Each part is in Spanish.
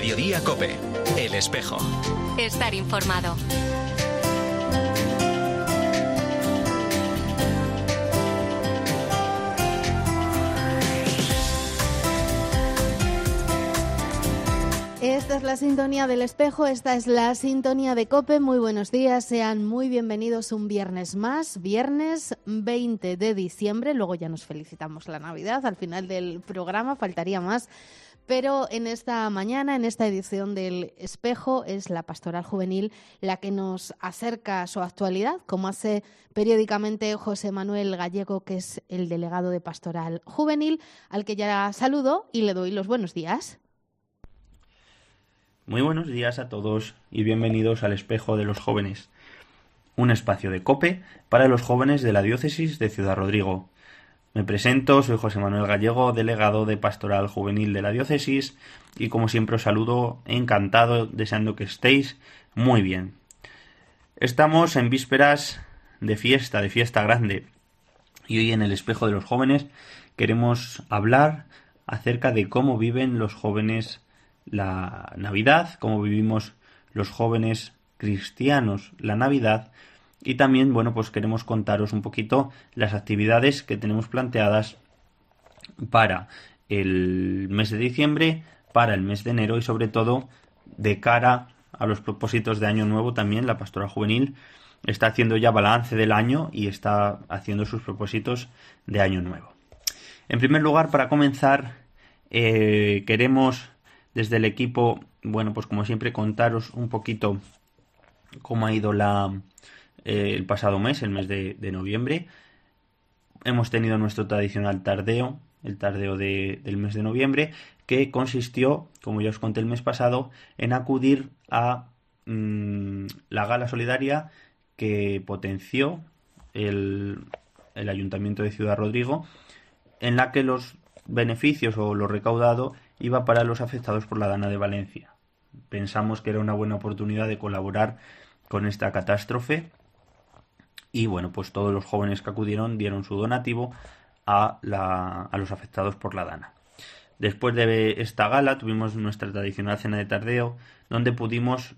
Mediodía COPE. El Espejo. Estar informado. Esta es la sintonía del Espejo, esta es la sintonía de COPE. Muy buenos días, sean muy bienvenidos un viernes más, viernes 20 de diciembre. Luego ya nos felicitamos la Navidad al final del programa, faltaría más. Pero en esta mañana, en esta edición del Espejo, es la Pastoral Juvenil la que nos acerca a su actualidad, como hace periódicamente José Manuel Gallego, que es el delegado de Pastoral Juvenil, al que ya saludo y le doy los buenos días. Muy buenos días a todos y bienvenidos al Espejo de los Jóvenes, un espacio de COPE para los jóvenes de la diócesis de Ciudad Rodrigo. Me presento, soy José Manuel Gallego, delegado de Pastoral Juvenil de la diócesis, y como siempre os saludo encantado, deseando que estéis muy bien. Estamos en vísperas de fiesta grande, y hoy en el Espejo de los Jóvenes queremos hablar acerca de cómo viven los jóvenes la Navidad, cómo vivimos los jóvenes cristianos la Navidad, y también, pues queremos contaros un poquito las actividades que tenemos planteadas para el mes de diciembre, para el mes de enero y sobre todo de cara a los propósitos de Año Nuevo. También la Pastoral Juvenil está haciendo ya balance del año y está haciendo sus propósitos de Año Nuevo. En primer lugar, para comenzar, queremos desde el equipo, pues como siempre, contaros un poquito cómo ha ido el pasado mes, el mes de noviembre. Hemos tenido nuestro tradicional tardeo, el tardeo del mes de noviembre, que consistió, como ya os conté el mes pasado, en acudir a la gala solidaria que potenció el Ayuntamiento de Ciudad Rodrigo, en la que los beneficios o lo recaudado iba para los afectados por la Dana de Valencia. Pensamos que era una buena oportunidad de colaborar con esta catástrofe y pues todos los jóvenes que acudieron dieron su donativo a los afectados por la Dana. Después de esta gala tuvimos nuestra tradicional cena de tardeo, donde pudimos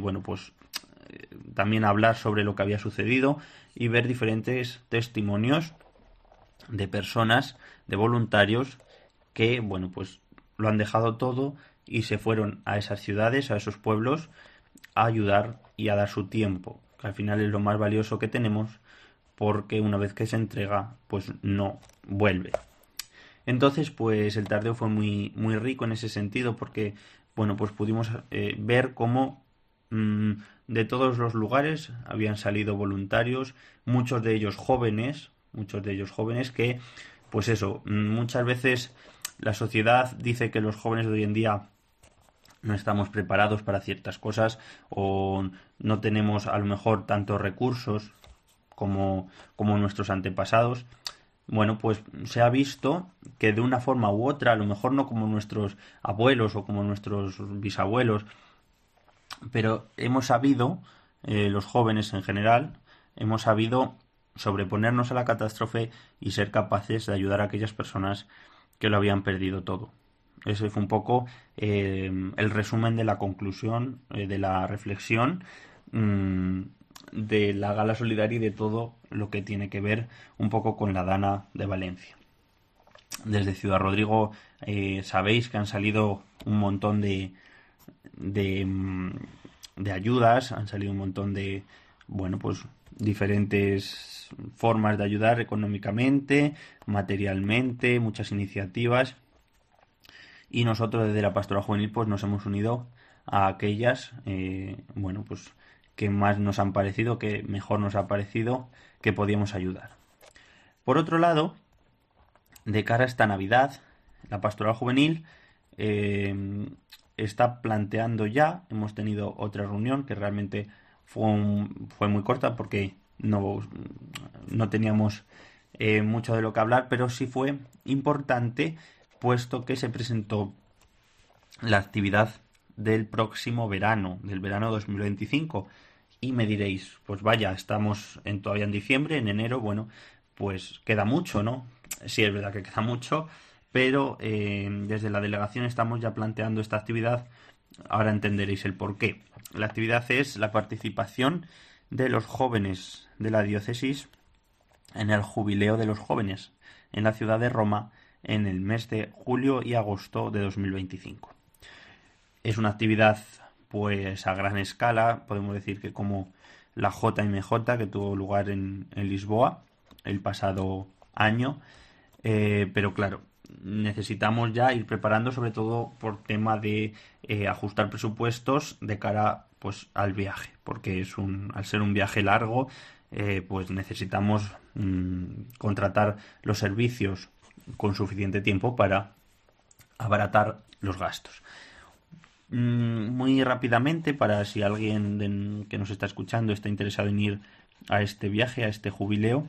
también hablar sobre lo que había sucedido y ver diferentes testimonios de personas, de voluntarios que lo han dejado todo y se fueron a esas ciudades, a esos pueblos, a ayudar y a dar su tiempo, que al final es lo más valioso que tenemos, porque una vez que se entrega, no vuelve. Entonces, el tardeo fue muy, muy rico en ese sentido, porque pudimos ver cómo de todos los lugares habían salido voluntarios, muchos de ellos jóvenes que, muchas veces la sociedad dice que los jóvenes de hoy en día no estamos preparados para ciertas cosas o no tenemos a lo mejor tantos recursos como nuestros antepasados. Se ha visto que de una forma u otra, a lo mejor no como nuestros abuelos o como nuestros bisabuelos, pero hemos sabido, los jóvenes en general, hemos sabido sobreponernos a la catástrofe y ser capaces de ayudar a aquellas personas que lo habían perdido todo. Ese fue un poco el resumen de la conclusión, de la reflexión de la gala solidaria y de todo lo que tiene que ver un poco con la Dana de Valencia. Desde Ciudad Rodrigo sabéis que han salido un montón de ayudas, han salido un montón de diferentes formas de ayudar económicamente, materialmente, muchas iniciativas, y nosotros desde la Pastoral Juvenil nos hemos unido a aquellas que más nos han parecido, que mejor nos ha parecido que podíamos ayudar. Por otro lado, de cara a esta Navidad, la Pastoral Juvenil está planteando ya, hemos tenido otra reunión que realmente fue muy corta porque no teníamos mucho de lo que hablar, pero sí fue importante, puesto que se presentó la actividad del próximo verano, del verano 2025. Y me diréis, estamos todavía en diciembre, en enero, queda mucho, ¿no? Sí, es verdad que queda mucho, pero desde la delegación estamos ya planteando esta actividad ahora entenderéis el porqué. La actividad es la participación de los jóvenes de la diócesis en el jubileo de los jóvenes en la ciudad de Roma en el mes de julio y agosto de 2025. Es una actividad pues a gran escala, podemos decir que como la JMJ que tuvo lugar en Lisboa el pasado año, pero claro, necesitamos ya ir preparando, sobre todo por tema de ajustar presupuestos de cara pues al viaje, porque al ser un viaje largo, pues necesitamos contratar los servicios con suficiente tiempo para abaratar los gastos. Muy rápidamente, para si alguien que nos está escuchando está interesado en ir a este viaje, a este jubileo,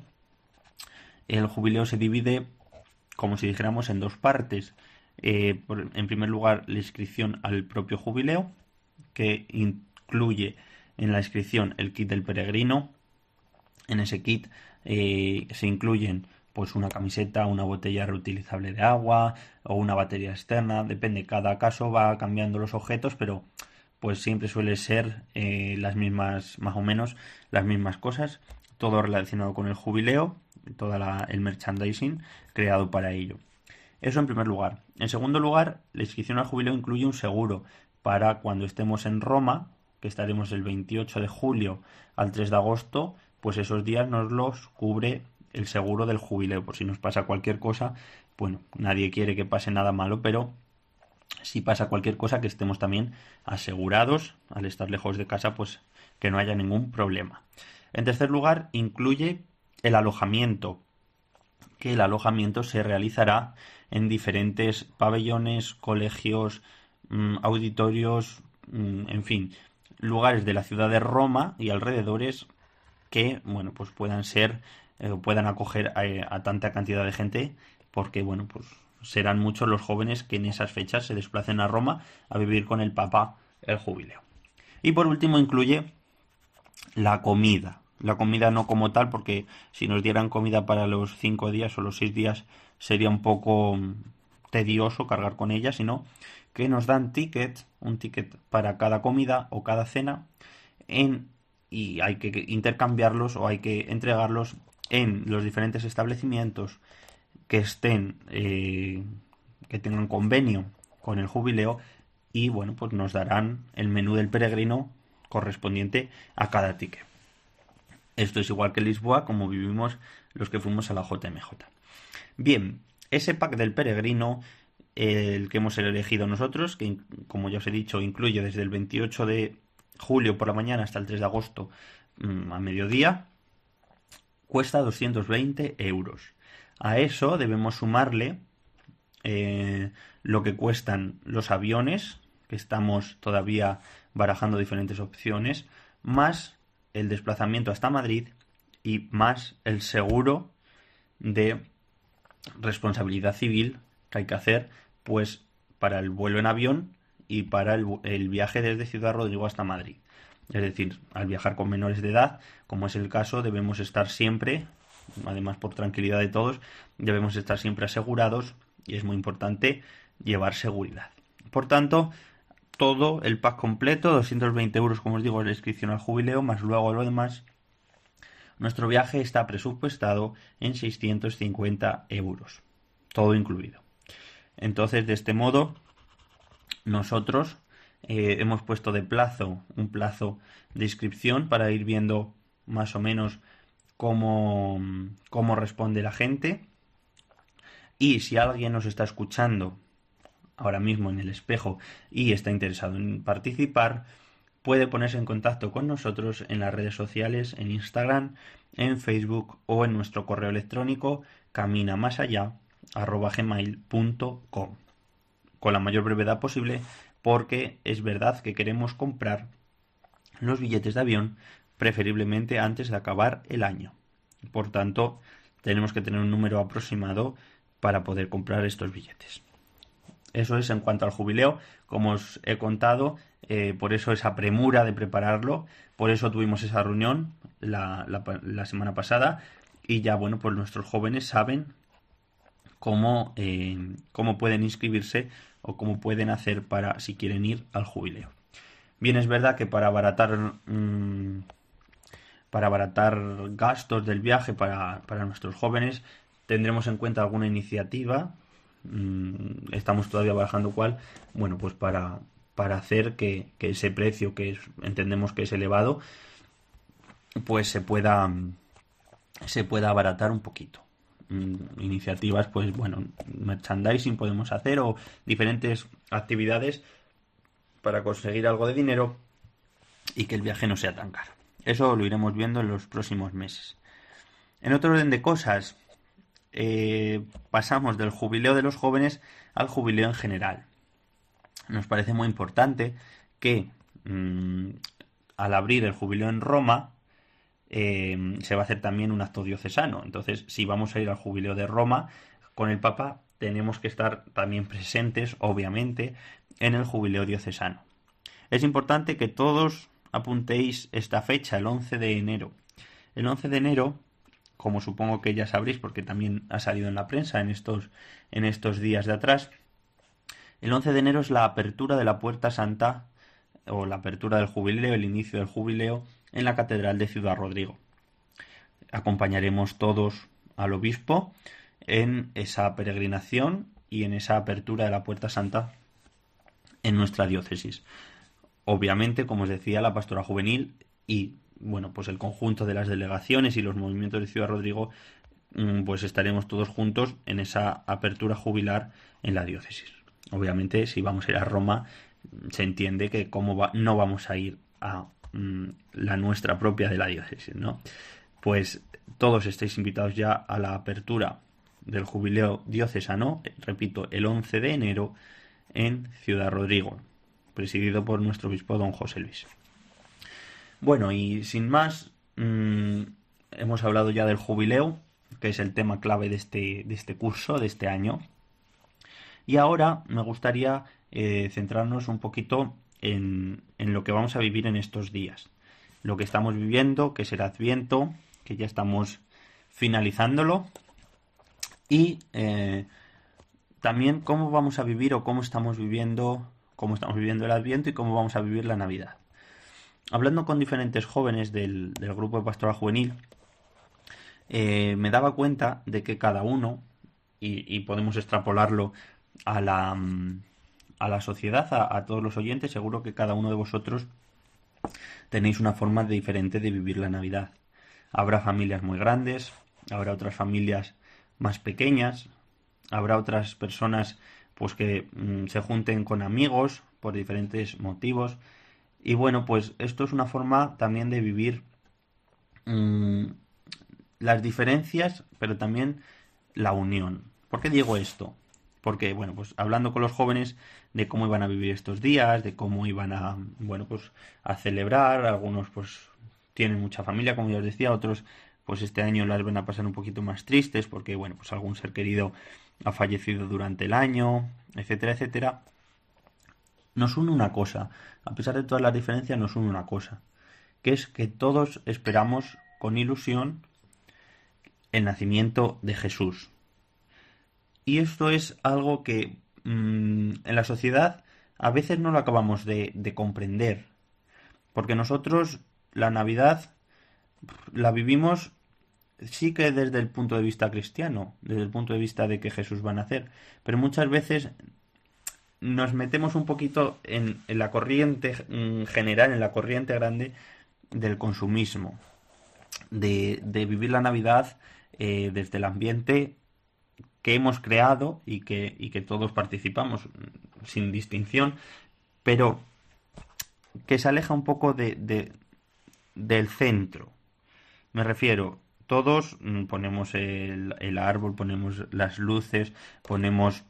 el jubileo se divide, como si dijéramos, en dos partes. En primer lugar, la inscripción al propio jubileo, que incluye en la inscripción el kit del peregrino. En ese kit se incluyen pues una camiseta, una botella reutilizable de agua o una batería externa, depende, cada caso va cambiando los objetos, pero pues siempre suele ser las mismas, más o menos las mismas cosas, todo relacionado con el jubileo, todo el merchandising creado para ello. Eso en primer lugar. En segundo lugar, la inscripción al jubileo incluye un seguro para cuando estemos en Roma, que estaremos del 28 de julio al 3 de agosto, pues esos días nos los cubre el seguro del jubileo, por si nos pasa cualquier cosa. Bueno, nadie quiere que pase nada malo, pero si pasa cualquier cosa, que estemos también asegurados, al estar lejos de casa, pues que no haya ningún problema. En tercer lugar, incluye el alojamiento, que el alojamiento se realizará en diferentes pabellones, colegios, auditorios, en fin, lugares de la ciudad de Roma y alrededores que, bueno, pues puedan acoger a tanta cantidad de gente, porque, bueno, pues serán muchos los jóvenes que en esas fechas se desplacen a Roma a vivir con el Papa el jubileo. Y por último incluye la comida. La comida no como tal, porque si nos dieran comida para los 5 días o los 6 días sería un poco tedioso cargar con ella, sino que nos dan un ticket para cada comida o cada cena, y hay que intercambiarlos o hay que entregarlos en los diferentes establecimientos que tengan convenio con el jubileo, y bueno, pues nos darán el menú del peregrino correspondiente a cada ticket. Esto es igual que en Lisboa, como vivimos los que fuimos a la JMJ. Bien, ese pack del peregrino, el que hemos elegido nosotros, que como ya os he dicho, incluye desde el 28 de julio por la mañana hasta el 3 de agosto a mediodía, cuesta 220 euros. A eso debemos sumarle lo que cuestan los aviones, que estamos todavía barajando diferentes opciones, más el desplazamiento hasta Madrid y más el seguro de responsabilidad civil que hay que hacer pues para el vuelo en avión y para el viaje desde Ciudad Rodrigo hasta Madrid. Es decir, al viajar con menores de edad, como es el caso, debemos estar siempre, además por tranquilidad de todos, debemos estar siempre asegurados, y es muy importante llevar seguridad. Por tanto, todo el pack completo, 220 euros, como os digo, la inscripción al jubileo, más luego lo demás. Nuestro viaje está presupuestado en 650 euros, todo incluido. Entonces, de este modo, nosotros hemos puesto un plazo de inscripción para ir viendo más o menos cómo responde la gente. Y si alguien nos está escuchando ahora mismo en el espejo y está interesado en participar, puede ponerse en contacto con nosotros en las redes sociales, en Instagram, en Facebook o en nuestro correo electrónico caminamasallá@gmail.com, con la mayor brevedad posible, porque es verdad que queremos comprar los billetes de avión preferiblemente antes de acabar el año. Por tanto, tenemos que tener un número aproximado para poder comprar estos billetes. Eso es en cuanto al jubileo, como os he contado, por eso esa premura de prepararlo, por eso tuvimos esa reunión la semana pasada, y ya, bueno, pues nuestros jóvenes saben cómo pueden inscribirse o cómo pueden hacer para si quieren ir al jubileo. Bien, es verdad que para abaratar gastos del viaje para nuestros jóvenes tendremos en cuenta alguna iniciativa. Estamos todavía barajando cuál. Bueno, pues para hacer que ese precio entendemos que es elevado, pues se pueda abaratar un poquito. Iniciativas, pues bueno, merchandising podemos hacer o diferentes actividades para conseguir algo de dinero y que el viaje no sea tan caro. Eso lo iremos viendo en los próximos meses. En otro orden de cosas, pasamos del jubileo de los jóvenes al jubileo en general. Nos parece muy importante que al abrir el jubileo en Roma se va a hacer también un acto diocesano. Entonces, si vamos a ir al jubileo de Roma con el Papa, tenemos que estar también presentes, obviamente, en el jubileo diocesano. Es importante que todos apuntéis esta fecha, el 11 de enero. El 11 de enero, como supongo que ya sabréis, porque también ha salido en la prensa en estos días de atrás, el 11 de enero es la apertura de la Puerta Santa, o la apertura del jubileo, el inicio del jubileo, en la Catedral de Ciudad Rodrigo. Acompañaremos todos al obispo en esa peregrinación y en esa apertura de la Puerta Santa en nuestra diócesis. Obviamente, como os decía, la Pastora Juvenil y bueno, pues el conjunto de las delegaciones y los movimientos de Ciudad Rodrigo, pues estaremos todos juntos en esa apertura jubilar en la diócesis. Obviamente, si vamos a ir a Roma, se entiende que no vamos a ir a la nuestra propia de la diócesis, ¿no? Pues todos estáis invitados ya a la apertura del jubileo diocesano, repito, el 11 de enero en Ciudad Rodrigo, presidido por nuestro obispo don José Luis. Bueno, y sin más, hemos hablado ya del jubileo, que es el tema clave de este curso, de este año. Y ahora me gustaría centrarnos un poquito en lo que vamos a vivir en estos días. Lo que estamos viviendo, que es el Adviento, que ya estamos finalizándolo. Y también cómo vamos a vivir o cómo estamos viviendo el Adviento y cómo vamos a vivir la Navidad. Hablando con diferentes jóvenes del grupo de Pastoral Juvenil, me daba cuenta de que cada uno, y podemos extrapolarlo a la sociedad, a todos los oyentes, seguro que cada uno de vosotros tenéis una forma diferente de vivir la Navidad. Habrá familias muy grandes, habrá otras familias más pequeñas, habrá otras personas pues que se junten con amigos por diferentes motivos. Y bueno, pues esto es una forma también de vivir las diferencias, pero también la unión. ¿Por qué digo esto? Porque, bueno, pues hablando con los jóvenes de cómo iban a vivir estos días, de cómo iban a, bueno, pues a celebrar, algunos pues tienen mucha familia, como ya os decía, otros pues este año las van a pasar un poquito más tristes porque, bueno, pues algún ser querido ha fallecido durante el año, etcétera, etcétera. Nos une una cosa, a pesar de todas las diferencias, nos une una cosa, que es que todos esperamos con ilusión el nacimiento de Jesús. Y esto es algo que en la sociedad a veces no lo acabamos de comprender, porque nosotros la Navidad la vivimos sí que desde el punto de vista cristiano, desde el punto de vista de que Jesús va a nacer, pero muchas veces nos metemos un poquito en la corriente general, en la corriente grande del consumismo, de vivir la Navidad desde el ambiente que hemos creado y que todos participamos sin distinción, pero que se aleja un poco del centro. Me refiero, todos ponemos el árbol, ponemos las luces, ponemos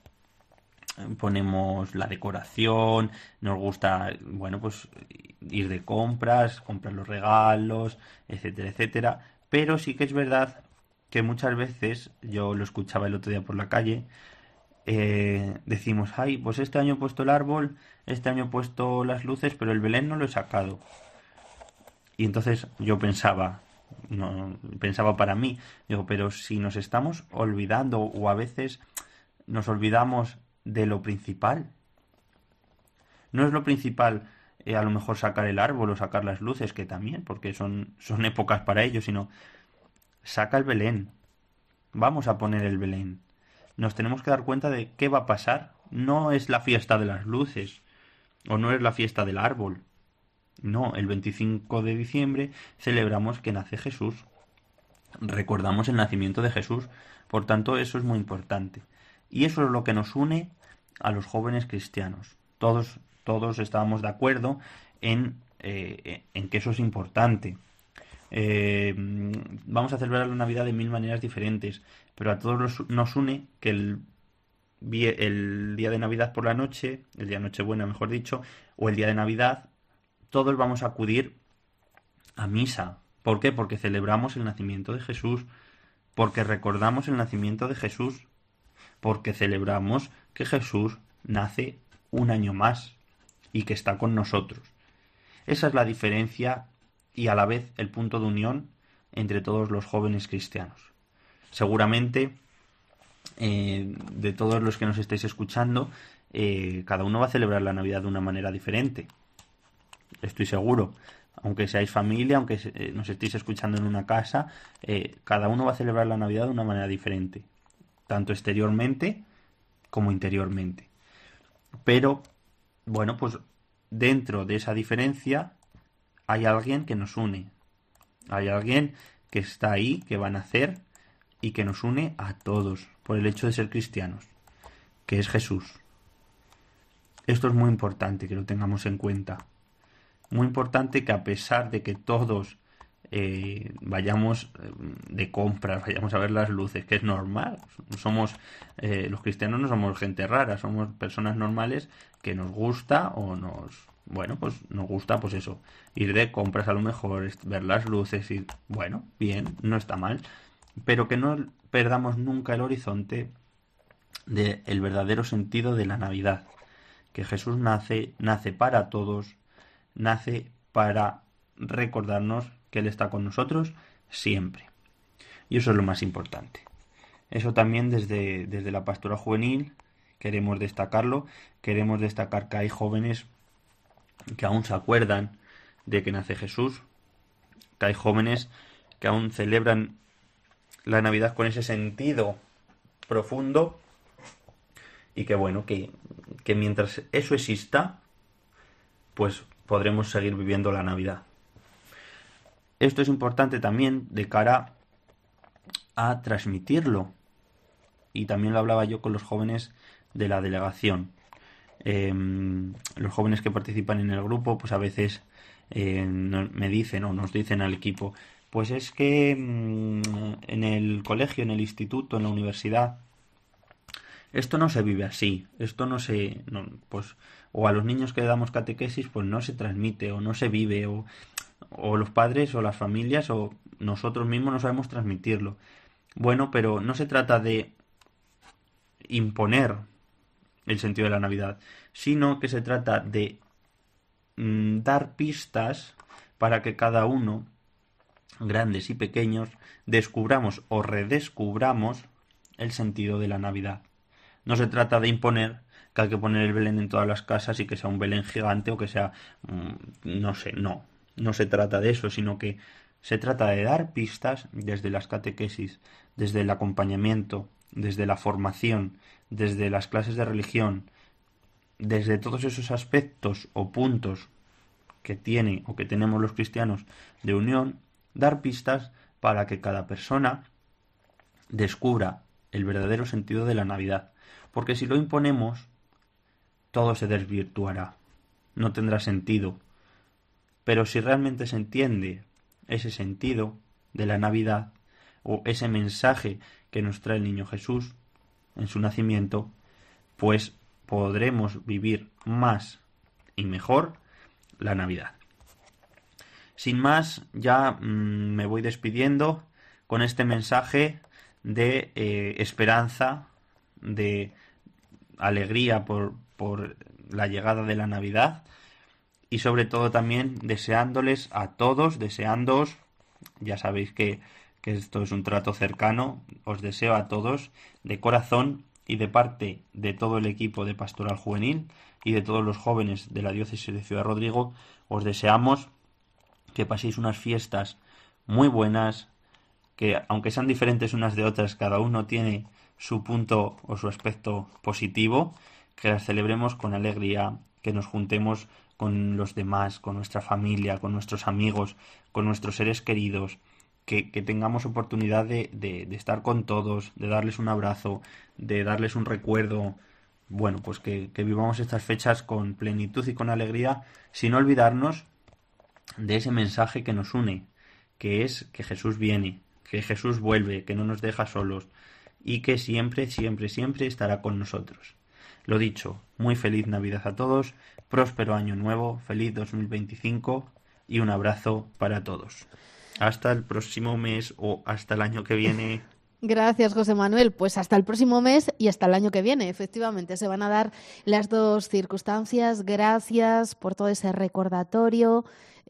la decoración, nos gusta, bueno, pues ir de compras, comprar los regalos, etcétera, etcétera, pero sí que es verdad que muchas veces, yo lo escuchaba el otro día por la calle, decimos, ay, pues este año he puesto el árbol, este año he puesto las luces, pero el Belén no lo he sacado. Y entonces yo pensaba, no pensaba para mí. Digo, pero si nos estamos olvidando o a veces nos olvidamos de lo principal. No es lo principal a lo mejor sacar el árbol o sacar las luces, que también, porque son épocas para ello, sino saca el Belén. Vamos a poner el Belén. Nos tenemos que dar cuenta de qué va a pasar. No es la fiesta de las luces o no es la fiesta del árbol. No, el 25 de diciembre celebramos que nace Jesús. Recordamos el nacimiento de Jesús. Por tanto, eso es muy importante. Y eso es lo que nos une a los jóvenes cristianos. Todos estábamos de acuerdo en que eso es importante. Vamos a celebrar la Navidad de 1000 maneras diferentes, pero a todos nos une que el día de Navidad por la noche, el día de Nochebuena mejor dicho, o el día de Navidad, todos vamos a acudir a misa. ¿Por qué? Porque celebramos el nacimiento de Jesús, porque recordamos el nacimiento de Jesús, porque celebramos que Jesús nace un año más y que está con nosotros. Esa es la diferencia y a la vez el punto de unión entre todos los jóvenes cristianos. Seguramente, de todos los que nos estáis escuchando, cada uno va a celebrar la Navidad de una manera diferente. Estoy seguro. Aunque seáis familia, aunque nos estéis escuchando en una casa, cada uno va a celebrar la Navidad de una manera diferente, tanto exteriormente como interiormente. Pero, bueno, pues dentro de esa diferencia hay alguien que nos une. Hay alguien que está ahí, que va a nacer y que nos une a todos por el hecho de ser cristianos, que es Jesús. Esto es muy importante que lo tengamos en cuenta. Muy importante que a pesar de que todos vayamos de compras, vayamos a ver las luces, que es normal. Somos los cristianos no somos gente rara, somos personas normales que nos gusta o nos gusta pues eso, ir de compras a lo mejor, ver las luces y bueno, bien, no está mal, pero que no perdamos nunca el horizonte del verdadero sentido de la Navidad, que Jesús nace para todos, nace para recordarnos que Él está con nosotros siempre. Y eso es lo más importante. Eso también desde la pastoral juvenil queremos destacarlo. Queremos destacar que hay jóvenes que aún se acuerdan de que nace Jesús, que hay jóvenes que aún celebran la Navidad con ese sentido profundo y que bueno, que mientras eso exista, pues podremos seguir viviendo la Navidad. Esto es importante también de cara a transmitirlo. Y también lo hablaba yo con los jóvenes de la delegación. Los jóvenes que participan en el grupo, pues a veces me dicen o nos dicen al equipo, pues es que en el colegio, en el instituto, en la universidad, esto no se vive así, esto pues o a los niños que le damos catequesis pues no se transmite o no se vive o los padres o las familias o nosotros mismos no sabemos transmitirlo. Bueno, pero no se trata de imponer el sentido de la Navidad, sino que se trata de dar pistas para que cada uno, grandes y pequeños, descubramos o redescubramos el sentido de la Navidad. No se trata de imponer que hay que poner el Belén en todas las casas y que sea un Belén gigante o que sea, no se trata de eso, sino que se trata de dar pistas desde las catequesis, desde el acompañamiento, desde la formación, desde las clases de religión, desde todos esos aspectos o puntos que tiene o que tenemos los cristianos de unión, dar pistas para que cada persona descubra el verdadero sentido de la Navidad. Porque si lo imponemos, todo se desvirtuará, no tendrá sentido. Pero si realmente se entiende ese sentido de la Navidad o ese mensaje que nos trae el niño Jesús en su nacimiento, pues podremos vivir más y mejor la Navidad. Sin más, ya me voy despidiendo con este mensaje de esperanza, de alegría por la llegada de la Navidad y sobre todo también deseándoos Ya sabéis que esto es un trato cercano. Os deseo a todos, de corazón y de parte de todo el equipo de Pastoral Juvenil y de todos los jóvenes de la diócesis de Ciudad Rodrigo, os deseamos que paséis unas fiestas muy buenas, que aunque sean diferentes unas de otras, cada uno tiene su punto o su aspecto positivo, que las celebremos con alegría, que nos juntemos con los demás, con nuestra familia, con nuestros amigos, con nuestros seres queridos, que tengamos oportunidad de estar con todos, de darles un abrazo, de darles un recuerdo. Bueno, pues que vivamos estas fechas con plenitud y con alegría, sin olvidarnos de ese mensaje que nos une, que es que Jesús viene, que Jesús vuelve, que no nos deja solos y que siempre, siempre, siempre estará con nosotros. Lo dicho, muy feliz Navidad a todos, próspero año nuevo, feliz 2025 y un abrazo para todos. Hasta el próximo mes o hasta el año que viene. Gracias, José Manuel. Pues hasta el próximo mes y hasta el año que viene. Efectivamente, se van a dar las dos circunstancias. Gracias por todo ese recordatorio.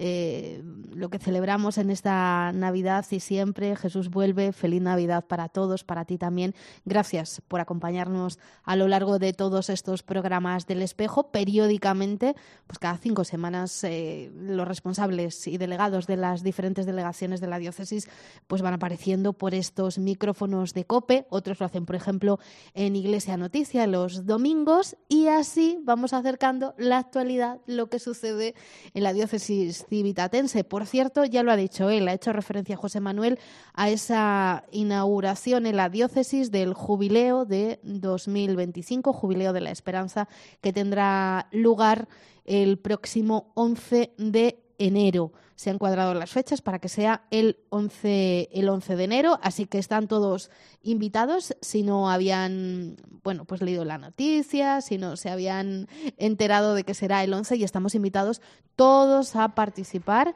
Lo que celebramos en esta Navidad y siempre. Jesús vuelve. Feliz Navidad para todos, para ti también. Gracias por acompañarnos a lo largo de todos estos programas del Espejo. Periódicamente, pues cada 5 semanas, los responsables y delegados de las diferentes delegaciones de la diócesis pues van apareciendo por estos micrófonos de COPE. Otros lo hacen, por ejemplo, en Iglesia Noticia los domingos, y así vamos acercando la actualidad, lo que sucede en la diócesis civitatense. Por cierto, ya lo ha dicho él, ha hecho referencia José Manuel a esa inauguración en la diócesis del jubileo de 2025, Jubileo de la Esperanza, que tendrá lugar el próximo 11 de enero. Se han cuadrado las fechas para que sea el 11 de enero, así que están todos invitados. Si no habían pues leído la noticia, si no se habían enterado de que será el 11, y estamos invitados todos a participar.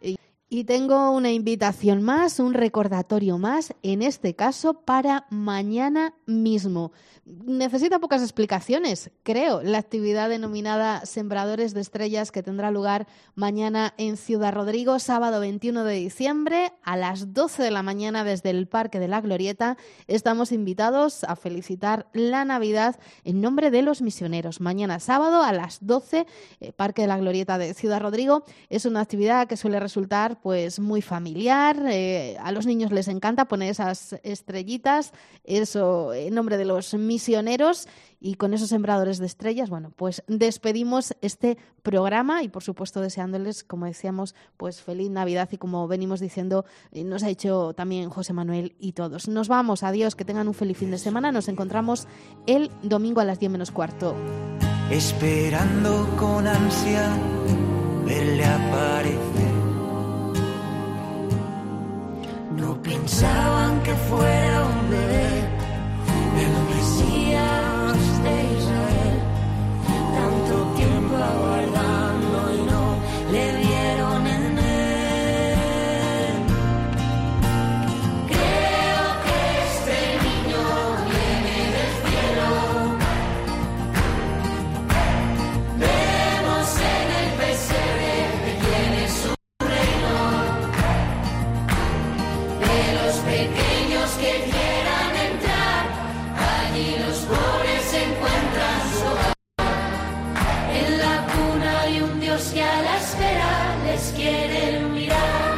Y tengo una invitación más, un recordatorio más, en este caso para mañana mismo. Necesita pocas explicaciones, creo, la actividad denominada Sembradores de Estrellas, que tendrá lugar mañana en Ciudad Rodrigo, sábado 21 de diciembre, a las 12 de la mañana desde el Parque de la Glorieta. Estamos invitados a felicitar la Navidad en nombre de los misioneros. Mañana sábado a las 12, Parque de la Glorieta de Ciudad Rodrigo. Es una actividad que suele resultar pues muy familiar. A los niños les encanta poner esas estrellitas, eso en nombre de los misioneros, y con esos sembradores de estrellas, pues despedimos este programa y por supuesto deseándoles, como decíamos, pues feliz Navidad, y como venimos diciendo, nos ha hecho también José Manuel y todos. Nos vamos, adiós, que tengan un feliz fin de semana. Nos encontramos el domingo a las 10 menos cuarto. Esperando con ansia verle aparecer. No pensaban que fuera un bebé, el Mesías de Israel. Tanto tiempo aguardando y no le vieron en él. Creo que este niño viene del cielo. Vemos en el pesebre que tiene su pequeños que quieran entrar, allí los pobres encuentran su hogar. En la cuna hay un Dios que a la espera les quiere mirar.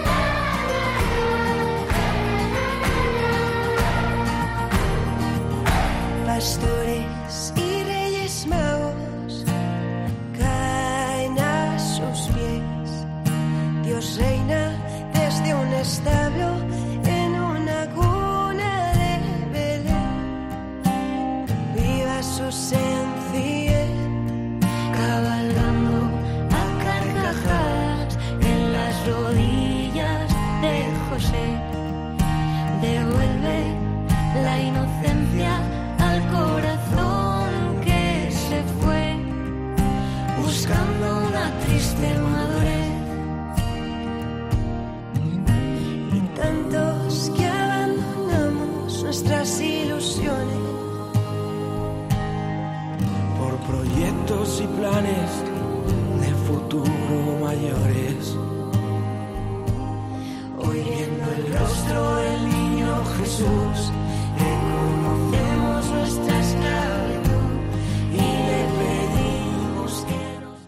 Pastores y reyes magos caen a sus pies. Dios reina desde un establo en una cuna de Belén. Viva su sencillez, cabalgando a carcajadas en las rodillas de José. Devuelve la inocencia al corazón que se fue, buscando una triste madurez. Tantos que abandonamos nuestras ilusiones por proyectos y planes de futuro mayores. Hoy Jesús,